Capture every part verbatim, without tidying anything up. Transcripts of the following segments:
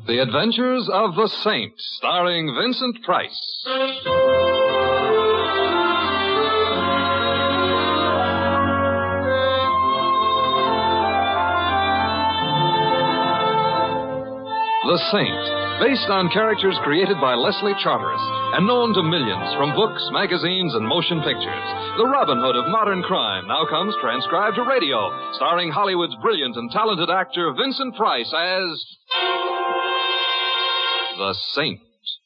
The Adventures of the Saint, starring Vincent Price. The Saint, based on characters created by Leslie Charteris and known to millions from books, magazines, and motion pictures. The Robin Hood of modern crime now comes transcribed to radio, starring Hollywood's brilliant and talented actor Vincent Price as The Saint.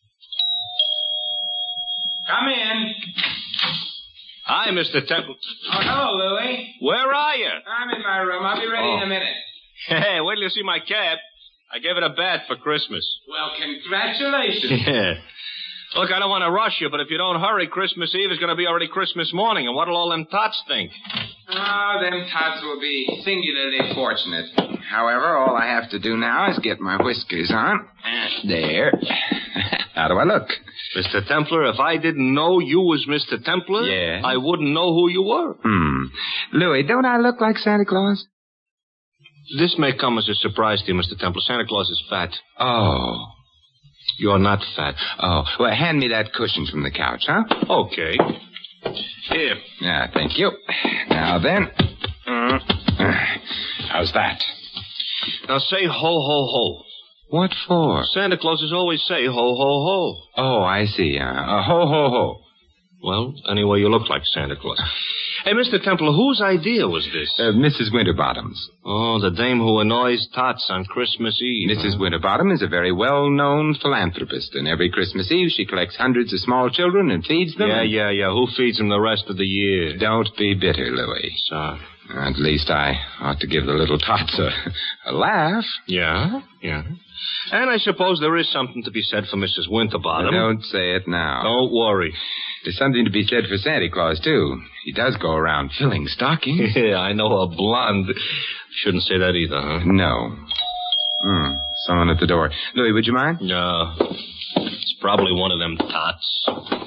Come in. Hi, Mister Temple. Oh, hello, Louie. Where are you? I'm in my room. I'll be ready Oh. in a minute. Hey, wait till you see my cab. I gave it a bath for Christmas. Well, congratulations. Yeah. Look, I don't want to rush you, but if you don't hurry, Christmas Eve is going to be already Christmas morning, and what'll all them tots think? Oh, them tots will be singularly fortunate. However, all I have to do now is get my whiskers on. There. How do I look? Mister Templar, if I didn't know you was Mister Templar, Yeah? I wouldn't know who you were. Hmm. Louie, don't I look like Santa Claus? This may come as a surprise to you, Mister Templar. Santa Claus is fat. Oh. You're not fat. Oh. Well, hand me that cushion from the couch, huh? Okay. Here. Yeah, thank you. Now then. Uh, how's that? Now say ho, ho, ho. What for? Santa Clauses always say ho, ho, ho. Oh, I see. Uh, uh, ho, ho, ho. Well, anyway, you look like Santa Claus. Hey, Mister Templar, whose idea was this? Uh, Missus Winterbottom's. Oh, the dame who annoys tots on Christmas Eve. Missus huh? Winterbottom is a very well-known philanthropist, and every Christmas Eve she collects hundreds of small children and feeds them. Yeah, and... yeah, yeah. Who feeds them the rest of the year? Don't be bitter, Louie. So, At least I ought to give the little tots a, a laugh. yeah, yeah. And I suppose there is something to be said for Missus Winterbottom. Don't say it now. Don't worry. There's something to be said for Santa Claus, too. He does go around filling stockings. Yeah, I know a blonde. Shouldn't say that either, huh? No. Hmm. Someone at the door. Louie, would you mind? No. It's probably one of them tots.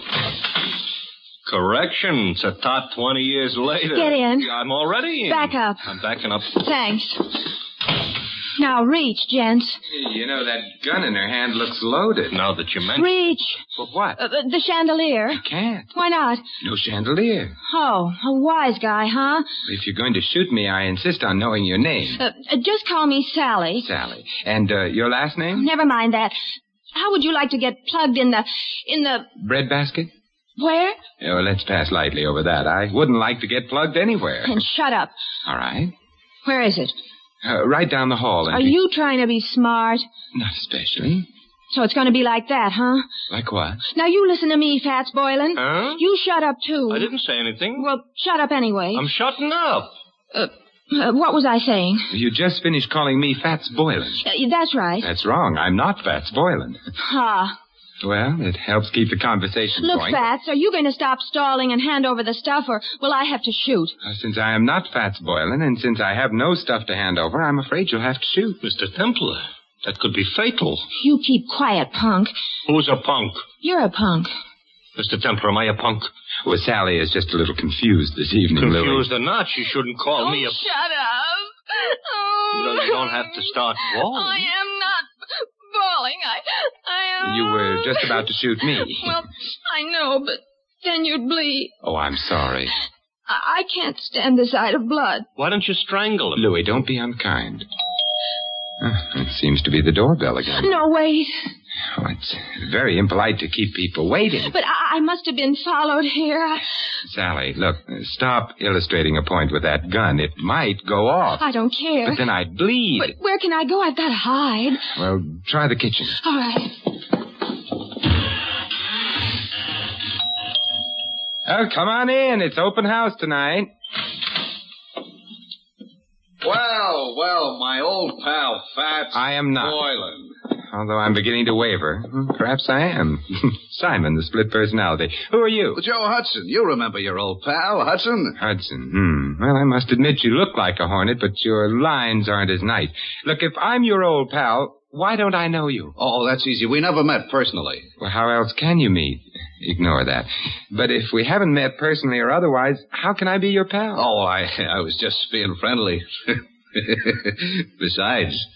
Correction. It's a tot twenty years later. Get in. I'm already in. Back up. I'm backing up. Thanks. Now reach, gents. You know, that gun in her hand looks loaded. Now that you mention Reach. But what? Uh, the chandelier. Can't. Why not? No chandelier. Oh, a wise guy, huh? If you're going to shoot me, I insist on knowing your name. Uh, uh, just call me Sally. Sally. And uh, your last name? Never mind that. How would you like to get plugged in the... in the... Breadbasket? Where? Oh, let's pass lightly over that. I wouldn't like to get plugged anywhere. And shut up. All right. Where is it? Uh, right down the hall. Are you trying to be smart? Not especially. So it's going to be like that, huh? Like what? Now you listen to me, Fats Boylan. Huh? You shut up, too. I didn't say anything. Well, shut up anyway. I'm shutting up. Uh, uh, what was I saying? You just finished calling me Fats Boylan. Uh, that's right. That's wrong. I'm not Fats Boylan. Ah. Well, it helps keep the conversation Look, going. Fats, are you going to stop stalling and hand over the stuff, or will I have to shoot? Uh, since I am not Fats Boylan, and since I have no stuff to hand over, I'm afraid you'll have to shoot. Mister Templar, that could be fatal. You keep quiet, punk. Who's a punk? You're a punk. Mister Templar, am I a punk? Well, Sally is just a little confused this evening, Louie. Confused or not, she shouldn't call oh, me a... shut up. Oh. You know, you don't have to start bawling. I am not bawling. I, I am... You were just about to shoot me. Well, I know, but then you'd bleed. Oh, I'm sorry. I, I can't stand the sight of blood. Why don't you strangle him? Louie, don't be unkind. Uh, it seems to be the doorbell again. No, wait. Oh, it's very impolite to keep people waiting. But I, I must have been followed here. I, Sally, look, uh, stop illustrating a point with that gun. It might go off. I don't care. But then I'd bleed. But where can I go? I've got to hide. Well, try the kitchen. All right. Oh, come on in. It's open house tonight. Well, well, my old pal, Fats I am not. Boylan. Although I'm beginning to waver. Perhaps I am. Simon, the split personality. Who are you? Well, Joe Hudson. You remember your old pal, Hudson? Hudson. Hmm. Well, I must admit you look like a hornet, but your lines aren't as nice. Look, if I'm your old pal, why don't I know you? Oh, that's easy. We never met personally. Well, how else can you meet? Ignore that. But if we haven't met personally or otherwise, how can I be your pal? Oh, I I was just being friendly. Besides,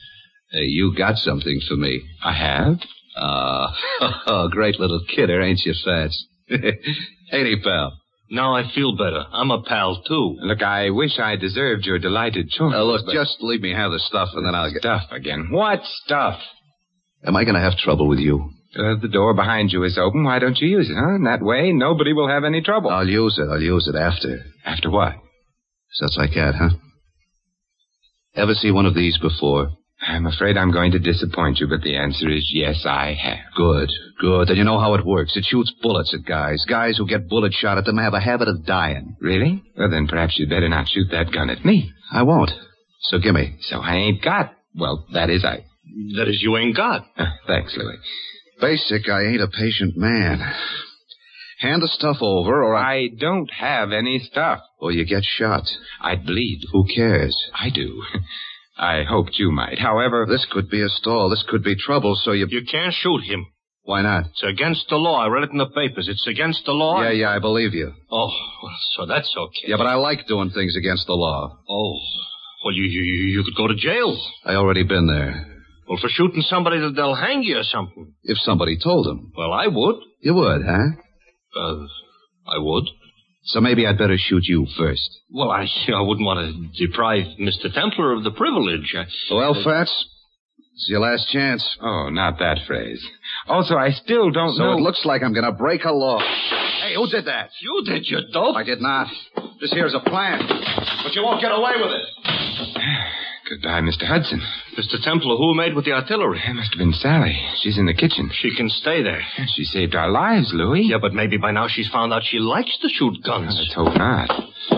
Hey, you got something for me. I have? Uh, oh, great little kidder, ain't you, Fats? Ain't he, pal? Now I feel better. I'm a pal, too. Look, I wish I deserved your delighted choice. Uh, look, but... just leave me have the stuff, and then I'll get... Stuff again. What stuff? Am I going to have trouble with you? Uh, the door behind you is open. Why don't you use it, huh? In that way, nobody will have any trouble. I'll use it. I'll use it after. After what? Such like that, huh? Ever see one of these before? I'm afraid I'm going to disappoint you, but the answer is yes, I have. Good, good. Then you know how it works. It shoots bullets at guys. Guys who get bullets shot at them have a habit of dying. Really? Well, then perhaps you'd better not shoot that gun at me. I won't. So gimme. So I ain't got. Well, that is I. That is, you ain't got. Uh, thanks, Louis. Basic, I ain't a patient man. Hand the stuff over, or I... I don't have any stuff. Or you get shot. I'd bleed. Who cares? I do. I hoped you might. However... This could be a stall. This could be trouble, so you... You can't shoot him. Why not? It's against the law. I read it in the papers. It's against the law. Yeah, yeah, I believe you. Oh, well, so that's okay. Yeah, but I like doing things against the law. Oh, well, you you, you could go to jail. I already been there. Well, for shooting somebody, that they'll hang you or something. If somebody told them. Well, I would. You would, huh? Uh, I would. So maybe I'd better shoot you first. Well, I I wouldn't want to deprive Mister Templar of the privilege. I, well, Fats, it's your last chance. Oh, not that phrase. Also, I still don't so know... So it looks like I'm going to break a law. Hey, who did that? You did, you dope. I did not. This here's a plan. But you won't get away with it. Goodbye, Mister Hudson. Mister Templar, who made with the artillery? It must have been Sally. She's in the kitchen. She can stay there. She saved our lives, Louis. Yeah, but maybe by now she's found out she likes to shoot guns. Let's hope not.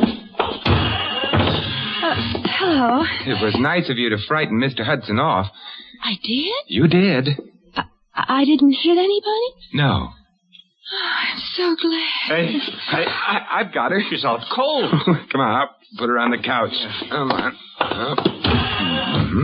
Uh, hello. It was nice of you to frighten Mister Hudson off. I did? You did. I, I didn't hit anybody? No. Oh, I'm so glad. Hey, hey, I, I've got her. She's out cold. Come on, up. Put her on the couch. Yeah. Come on. Up. Mm-hmm.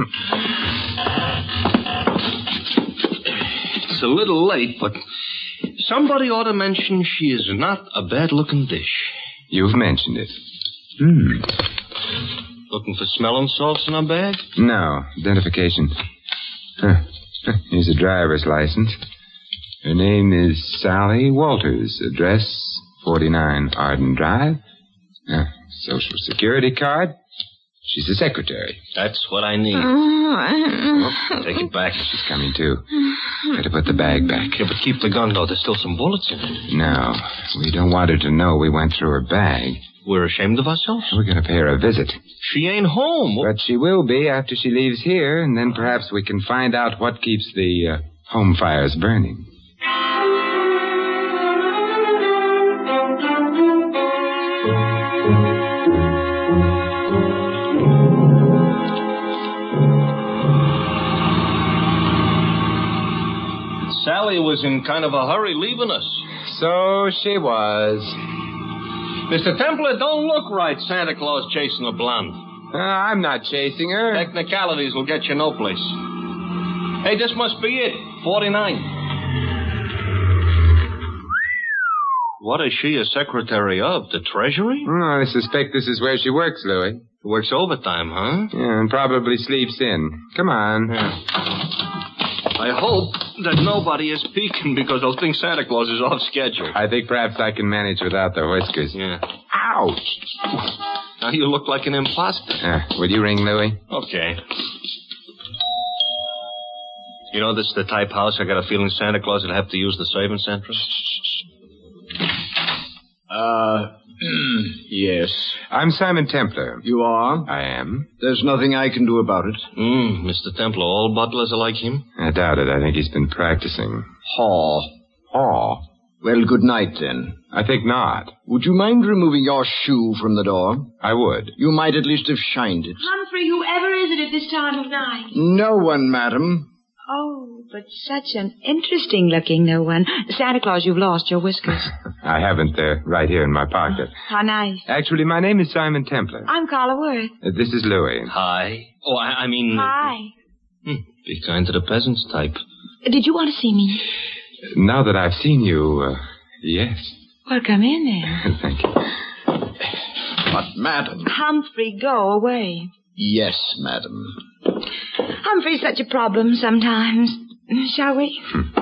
It's a little late, but somebody ought to mention she is not a bad-looking dish. You've mentioned it. Hmm. Looking for smelling salts in her bag? No. Identification. Huh. Here's a driver's license. Her name is Sally Walters. Address forty-nine Arden Drive. Uh, Social Security card. She's the secretary. That's what I need. Oh, take it back. She's coming, too. Better put the bag back. Yeah, but keep the gun, though. There's still some bullets in it. No. We don't want her to know we went through her bag. We're ashamed of ourselves? We're going to pay her a visit. She ain't home. But she will be after she leaves here, and then perhaps we can find out what keeps the uh, home fires burning. Sally was in kind of a hurry leaving us. So she was. Mister Templar, don't look right, Santa Claus chasing a blonde. Uh, I'm not chasing her. Technicalities will get you no place. Hey, this must be it. forty-nine. What is she a secretary of? The Treasury? Oh, I suspect this is where she works, Louis. Works overtime, huh? Yeah, and probably sleeps in. Come on. Yeah. I hope that nobody is peeking because they'll think Santa Claus is off schedule. I think perhaps I can manage without the whiskers. Yeah. Ouch! Now you look like an imposter. Uh, will you ring, Louis? Okay. You know, this is the type house I got a feeling Santa Claus would have to use the saving central. Uh, yes. I'm Simon Templar. You are? I am. There's nothing I can do about it. Hmm, Mister Templar, all butlers are like him? I doubt it. I think he's been practicing. Haw. Haw. Well, good night, then. I think not. Would you mind removing your shoe from the door? I would. You might at least have shined it. Humphrey, whoever is it at this time of night? No one, madam. Oh, but such an interesting-looking no one. Santa Claus, you've lost your whiskers. I haven't. They're right here in my pocket. How nice. Actually, my name is Simon Templar. I'm Carla Worth. Uh, this is Louis. Hi. Oh, I, I mean... Hi. Hmm, be kind to the peasants type. Did you want to see me? Now that I've seen you, uh, yes. Well, come in then. Thank you. But, madam... Humphrey, go away. Yes, madam. Humphrey's such a problem sometimes. Shall we? Hmm.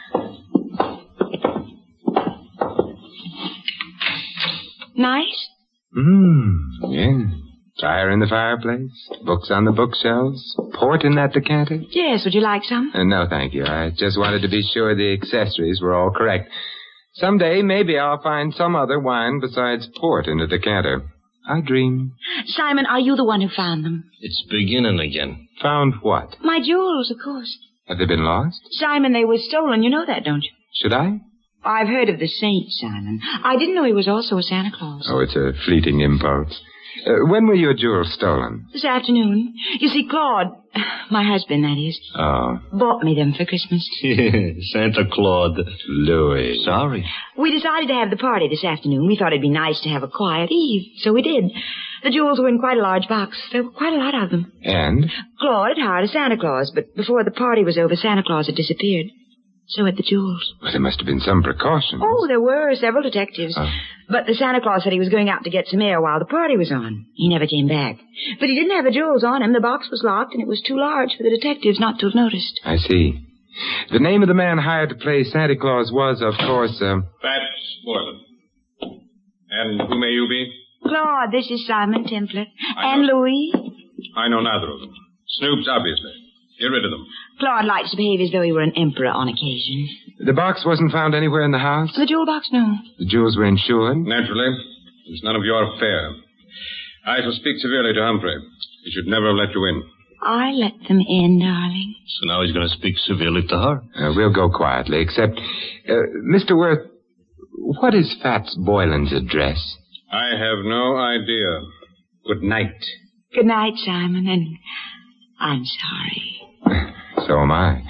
Nice? Mmm, yeah. Fire in the fireplace, books on the bookshelves, port in that decanter. Yes, would you like some? Uh, no, thank you. I just wanted to be sure the accessories were all correct. Someday, maybe I'll find some other wine besides port in a decanter. I dream. Simon, are you the one who found them? It's beginning again. Found what? My jewels, of course. Have they been lost? Simon, they were stolen. You know that, don't you? Should I? I've heard of the saint, Simon. I didn't know he was also a Santa Claus. Oh, it's a fleeting impulse. Uh, when were your jewels stolen? This afternoon. You see, Claude, my husband, that is, Oh. bought me them for Christmas. Santa Claus. Louis. Sorry. We decided to have the party this afternoon. We thought it'd be nice to have a quiet eve, so we did. The jewels were in quite a large box. There were quite a lot of them. And? Claude had hired a Santa Claus, but before the party was over, Santa Claus had disappeared. So had the jewels. Well, there must have been some precautions. Oh, there were several detectives. Oh. But the Santa Claus said he was going out to get some air while the party was on. He never came back. But he didn't have the jewels on him. The box was locked, and it was too large for the detectives not to have noticed. I see. The name of the man hired to play Santa Claus was, of course, uh... Fats Boylan. And who may you be? Claude, this is Simon Templar. I And know. Louis. I know neither of them. Snoops, obviously. Get rid of them. Claude likes to behave as though he were an emperor on occasion. The box wasn't found anywhere in the house? The jewel box, no. The jewels were insured? Naturally. It's none of your affair. I shall speak severely to Humphrey. He should never have let you in. I let them in, darling. So now he's going to speak severely to her. Uh, we'll go quietly, except... Uh, Mister Worth, what is Fats Boylan's address? I have no idea. Good night. Good night, Simon, and I'm sorry. So am I.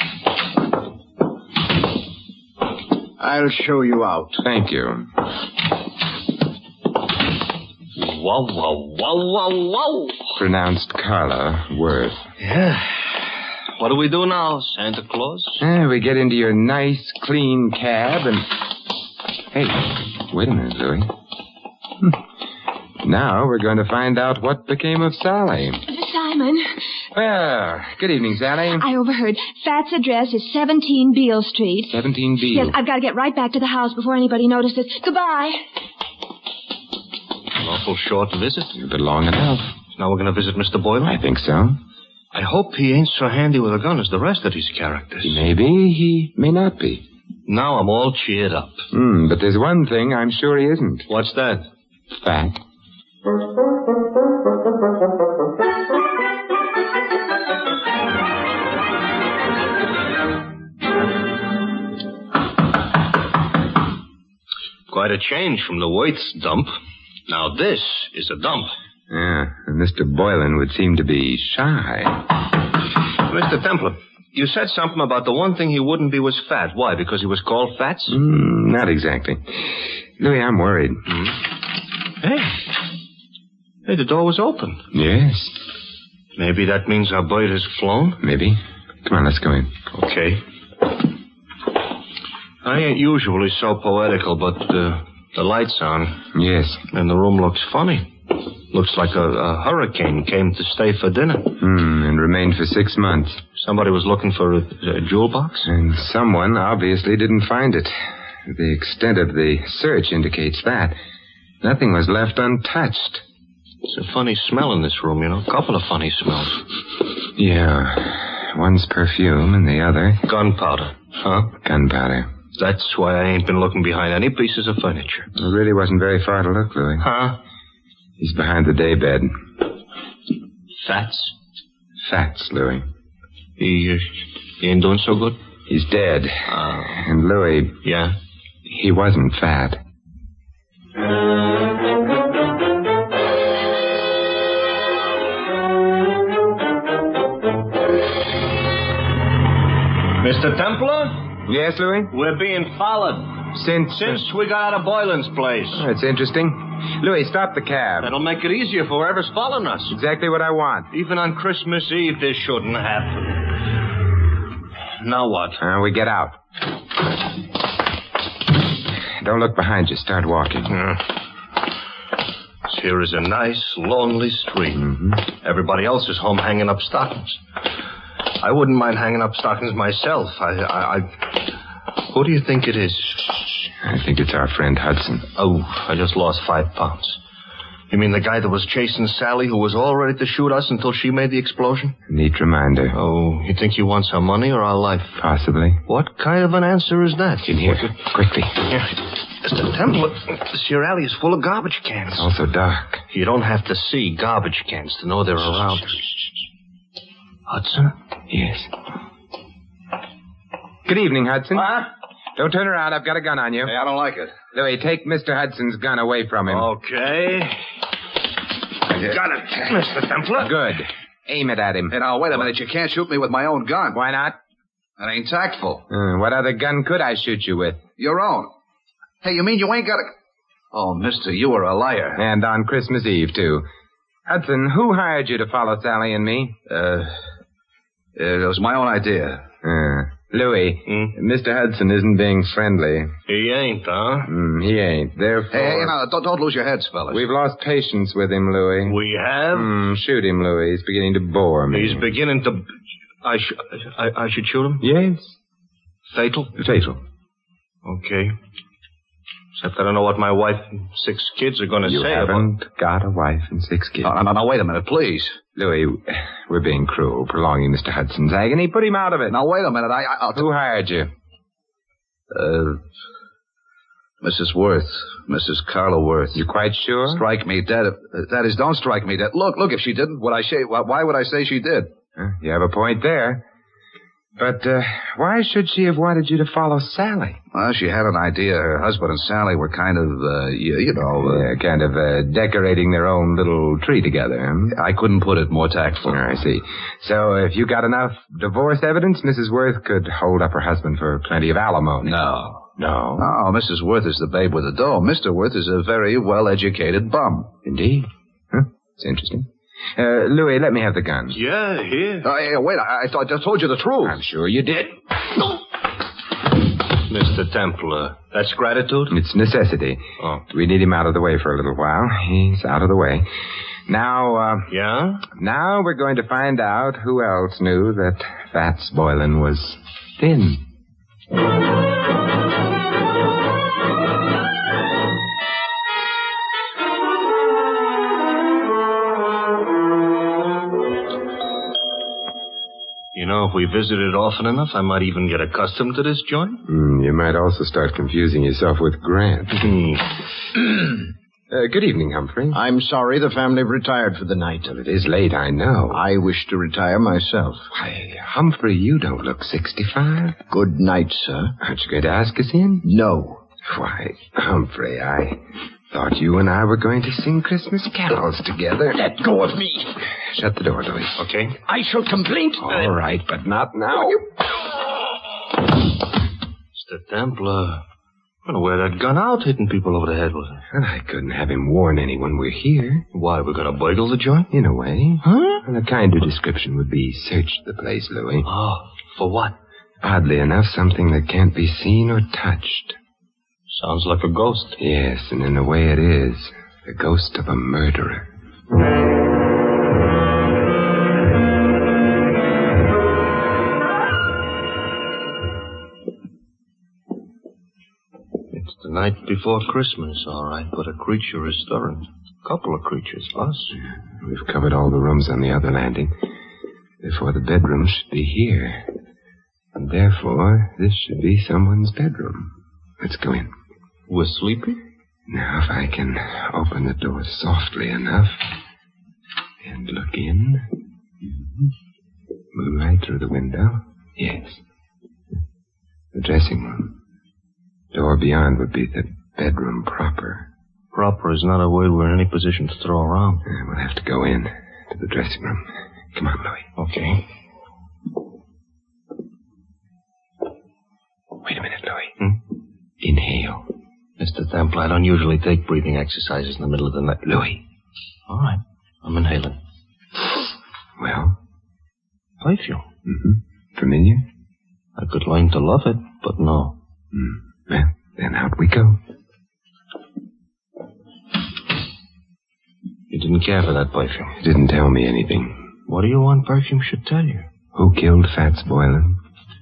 I'll show you out. Thank you. Wow, wow, wow, wow, wow. Pronounced Carla Worth. Yeah. What do we do now, Santa Claus? Eh, we get into your nice, clean cab and... Hey, wait a minute, Louis. Hmm. Now we're going to find out what became of Sally. Simon, Well, good evening, Sally. I overheard. Fat's address is seventeen Beale Street. seventeen B. Yes, I've got to get right back to the house before anybody notices. Goodbye. An awful short visit. But long enough. Now we're going to visit Mister Boylan? I think so. I hope he ain't so handy with a gun as the rest of his characters. He may be, he may not be. Now I'm all cheered up. Hmm, but there's one thing I'm sure he isn't. What's that? Fat. Quite a change from the Waits dump. Now this is a dump. Yeah, and Mister Boylan would seem to be shy. Mister Templar, you said something about the one thing he wouldn't be was fat. Why? Because he was called Fats? Mm, not exactly. Louis, I'm worried. Mm. Hey. Hey, the door was open. Yes. Maybe that means our bird has flown? Maybe. Come on, let's go in. Okay. I ain't usually so poetical, but uh, the light's on. Yes. And the room looks funny. Looks like a, a hurricane came to stay for dinner. Hmm, and remained for six months. Somebody was looking for a, a jewel box? And someone obviously didn't find it. The extent of the search indicates that. Nothing was left untouched. It's a funny smell in this room, you know. A couple of funny smells. Yeah. One's perfume and the other... Gunpowder. Huh? Gunpowder. That's why I ain't been looking behind any pieces of furniture. It really wasn't very far to look, Louis. Huh? He's behind the daybed. Fats? Fats, Louis. He, uh, he ain't doing so good? He's dead. Uh, And Louis... Yeah? He wasn't fat. Mister Templar? Yes, Louis? We're being followed. Since... Since we got out of Boylan's place. Oh, that's interesting. Louis, stop the cab. That'll make it easier for whoever's following us. Exactly what I want. Even on Christmas Eve, this shouldn't happen. Now what? Uh, we get out. Don't look behind you. Start walking. Uh, Here is a nice, lonely street. Mm-hmm. Everybody else is home hanging up stockings. I wouldn't mind hanging up stockings myself. I, I, I... Who do you think it is? I think it's our friend Hudson. Oh, I just lost five pounds. You mean the guy that was chasing Sally, who was all ready to shoot us until she made the explosion? Neat reminder. Oh, you think he wants our money or our life? Possibly. What kind of an answer is that? In here, quickly. Yeah. Mister Templar, this here alley is full of garbage cans. It's also dark. You don't have to see garbage cans to know they're around. Hudson? Yes. Good evening, Hudson. What? Don't turn around. I've got a gun on you. Hey, I don't like it. Louis, take Mister Hudson's gun away from him. Okay. I got it, Mister Templar. Good. Aim it at him. Hey, now, wait a minute. You can't shoot me with my own gun. Why not? That ain't tactful. Uh, what other gun could I shoot you with? Your own. Hey, you mean you ain't got a... Oh, mister, you are a liar. And on Christmas Eve, too. Hudson, who hired you to follow Sally and me? Uh, it was my own idea. Uh, Louis, Hmm? Mister Hudson isn't being friendly. He ain't, huh? Mm, he ain't. Therefore... Hey, hey, now, don't, don't lose your heads, fellas. We've lost patience with him, Louis. We have? Mm, shoot him, Louis. He's beginning to bore me. He's beginning to... I, sh- I, I should shoot him? Yes. Fatal? Fatal. Okay. Except I don't know what my wife and six kids are going to You say haven't got a wife and six kids. No, no, no, wait a minute, please. Louis, we're being cruel, prolonging Mister Hudson's agony. Put him out of it. Now, wait a minute. I, I, I'll... Who hired you? Uh, Missus Worth. Missus Carla Worth. You quite sure? Strike me dead. Uh, that is, don't strike me dead. Look, look, if she didn't, would I say, why would I say she did? Huh, you have a point there. But uh, why should she have wanted you to follow Sally? Well, she had an idea. Her husband and Sally were kind of, uh, you, you know... Uh, yeah, kind of uh, decorating their own little tree together. Hmm? I couldn't put it more tactful. I see. So if you got enough divorce evidence, Missus Worth could hold up her husband for plenty of alimony. No. No? No, Missus Worth is the babe with the dough. Mister Worth is a very well-educated bum. Indeed. Huh? It's interesting. Uh, Louis, let me have the gun. Yeah, here. Uh, hey, wait, I, I, thought, I told you the truth. I'm sure you did. Mister Templar, that's gratitude? It's necessity. Oh. We need him out of the way for a little while. He's out of the way. Now, uh... Yeah? Now we're going to find out who else knew that Fats Boylan was thin. You know, if we visited often enough, I might even get accustomed to this joint. Mm, you might also start confusing yourself with Grant. Hmm. uh, good evening, Humphrey. I'm sorry the family have retired for the night. Well, it is late, I know. I wish to retire myself. Why, Humphrey, you don't look sixty-five. Good night, sir. Aren't you going to ask us in? No. Why, Humphrey, I thought you and I were going to sing Christmas carols together. Let go of me. Shut the door, Louis. Okay. I shall complain. All right, but not now. Mister Templar, I'm going to wear that gun out hitting people over the head with it. And I couldn't have him warn anyone we're here. Why, we're going to burgle the joint? In a way. Huh? And a kinder description would be search the place, Louis. Oh, for what? Oddly enough, something that can't be seen or touched. Sounds like a ghost. Yes, and in a way it is. The ghost of a murderer. It's the night before Christmas, all right, but a creature is stirring. A couple of creatures, us. We've covered all the rooms on the other landing. Therefore, the bedroom should be here. And therefore, this should be someone's bedroom. Let's go in. We're sleepy? Now, if I can open the door softly enough and look in. Mm-hmm. Moonlight through the window. Yes. The dressing room. Door beyond would be the bedroom proper. Proper is not a word we're in any position to throw around. Uh, we'll have to go in to the dressing room. Come on, Louis. Okay. Wait a minute, Louis. Hmm? Inhale. Mister Templar, I don't usually take breathing exercises in the middle of the night. Louis. All right. I'm inhaling. Well? Perfume. Mm-hmm. Familiar? I could learn to love it, but no. Mm. Well, then out we go. You didn't care for that perfume. It didn't tell me anything. What do you want perfume should tell you? Who killed Fats Boylan?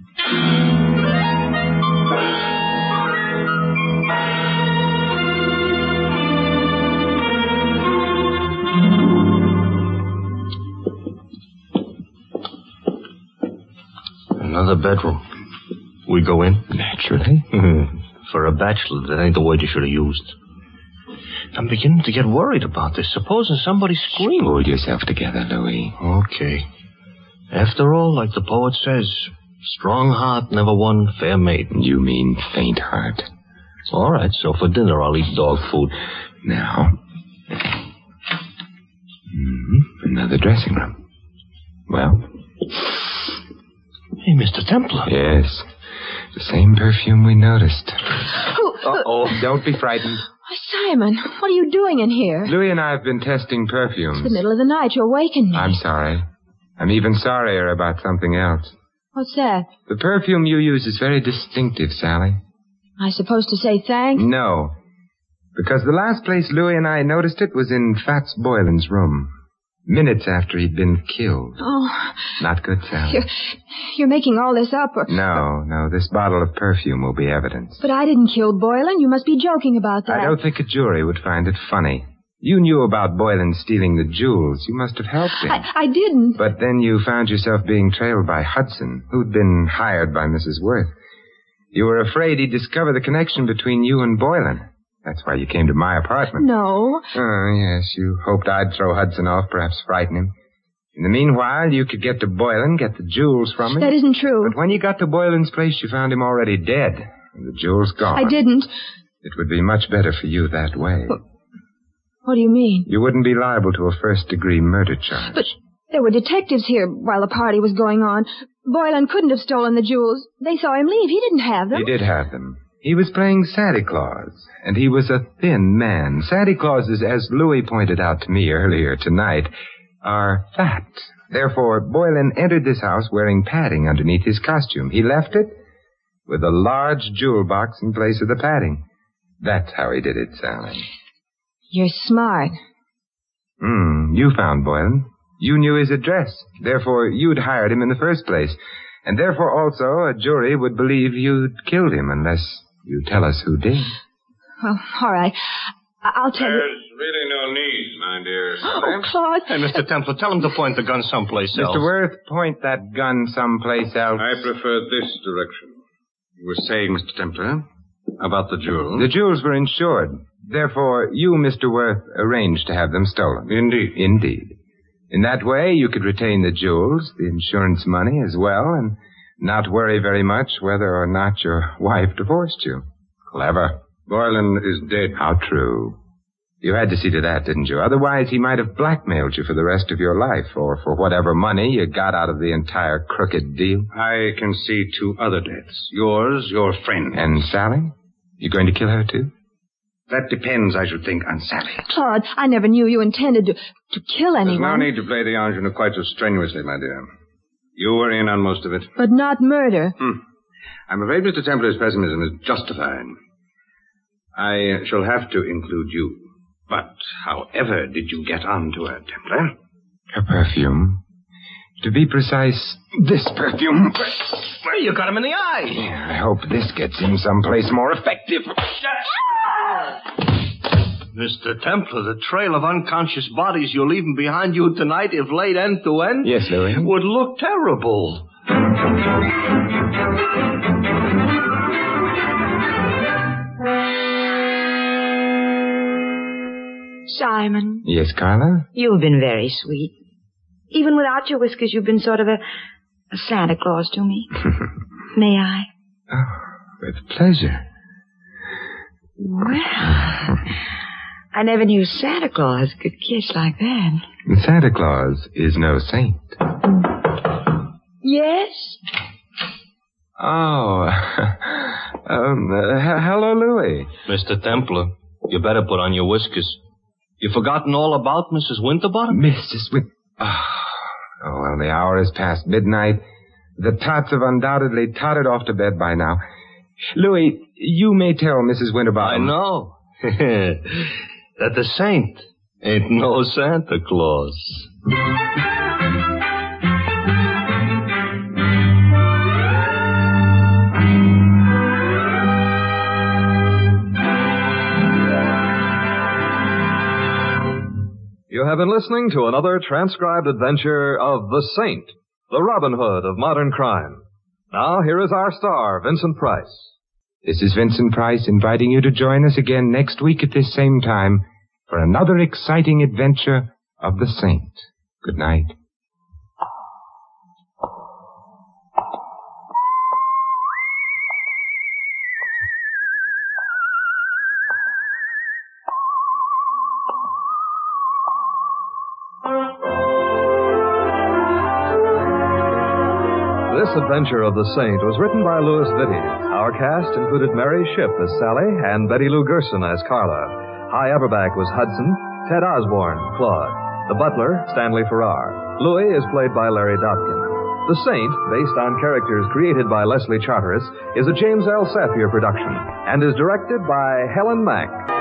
Another bedroom. We go in? Naturally. For a bachelor, that ain't the word you should have used. I'm beginning to get worried about this. Supposing somebody screamed. Hold yourself together, Louis. Okay. After all, like the poet says, strong heart never won fair maiden. You mean faint heart. All right, so for dinner I'll eat dog food. Now. Mm-hmm. Another dressing room. Well? Hey, Mister Templar. Yes. The same perfume we noticed. Who? Uh-oh. Don't be frightened. Simon, what are you doing in here? Louis and I have been testing perfumes. It's the middle of the night. You awakened me. I'm sorry. I'm even sorrier about something else. What's that? The perfume you use is very distinctive, Sally. I supposed to say thanks? No. Because the last place Louis and I noticed it was in Fats Boylan's room. Minutes after he'd been killed. Oh. Not good, Sally. You're, you're making all this up. Or... No, no. This bottle of perfume will be evidence. But I didn't kill Boylan. You must be joking about that. I don't think a jury would find it funny. You knew about Boylan stealing the jewels. You must have helped him. I, I didn't. But then you found yourself being trailed by Hudson, who'd been hired by Missus Worth. You were afraid he'd discover the connection between you and Boylan. That's why you came to my apartment. No. Oh, yes. You hoped I'd throw Hudson off, perhaps frighten him. In the meanwhile, you could get to Boylan, get the jewels from him. That isn't true. But when you got to Boylan's place, you found him already dead, and the jewels gone. I didn't. It would be much better for you that way. But what do you mean? You wouldn't be liable to a first-degree murder charge. But there were detectives here while the party was going on. Boylan couldn't have stolen the jewels. They saw him leave. He didn't have them. He did have them. He was playing Santa Claus, and he was a thin man. Santa Clauses, as Louis pointed out to me earlier tonight, are fat. Therefore, Boylan entered this house wearing padding underneath his costume. He left it with a large jewel box in place of the padding. That's how he did it, Sally. You're smart. Hmm, you found Boylan. You knew his address. Therefore, you'd hired him in the first place. And therefore, also, a jury would believe you'd killed him unless you tell us who did. Well, all right. I- I'll tell There's you. really no need, my dear. Oh, Claude. Hey, Mister Templar, tell him to point the gun someplace else. Mister Worth, point that gun someplace else. I prefer this direction. You were saying, Mister Templar, about the jewels. The jewels were insured. Therefore, you, Mister Worth, arranged to have them stolen. Indeed. Indeed. In that way, you could retain the jewels, the insurance money as well, and not worry very much whether or not your wife divorced you. Clever. Boylan is dead. How true. You had to see to that, didn't you? Otherwise, he might have blackmailed you for the rest of your life, or for whatever money you got out of the entire crooked deal. I can see two other deaths. Yours, your friend. And Sally? You going to kill her, too? That depends, I should think, on Sally. Claude, I never knew you intended to, to kill anyone. There's no need to play the ingenue quite so strenuously, my dear. You were in on most of it. But not murder. Hmm. I'm afraid Mister Templar's pessimism is justified. I shall have to include you. But however did you get onto her, Templar? Her perfume. To be precise, this perfume. Well, you got him in the eye. Yeah, I hope this gets him someplace more effective. Mister Templar, the trail of unconscious bodies you're leaving behind you tonight, if laid end to end, Yes, Louis? would look terrible. Simon, Yes, Carla? you've been very sweet. Even without your whiskers, you've been sort of a, a Santa Claus to me. May I? Oh, with pleasure. Well, I never knew Santa Claus could kiss like that. Santa Claus is no saint. Yes? Oh, um, uh, h- hello, Louis. Mister Templar, you better put on your whiskers. You forgotten all about Missus Winterbottom? Missus Win... Oh, oh, well, the hour is past midnight. The tots have undoubtedly tottered off to bed by now. Louis, you may tell Missus I Winterbottom... know. That the saint Ain't no Santa Claus. You have been listening to another transcribed adventure of The Saint, the Robin Hood of modern crime. Now, here is our star, Vincent Price. This is Vincent Price inviting you to join us again next week at this same time for another exciting adventure of the Saint. Good night. This adventure of the Saint was written by Louis Vitti. Our cast included Mary Shipp as Sally and Betty Lou Gerson as Carla. Hy Averback was Hudson, Ted Osborne, Claude. The butler, Stanley Farrar. Louis is played by Larry Dobkin. The Saint, based on characters created by Leslie Charteris, is a James L. Safier production and is directed by Helen Mack.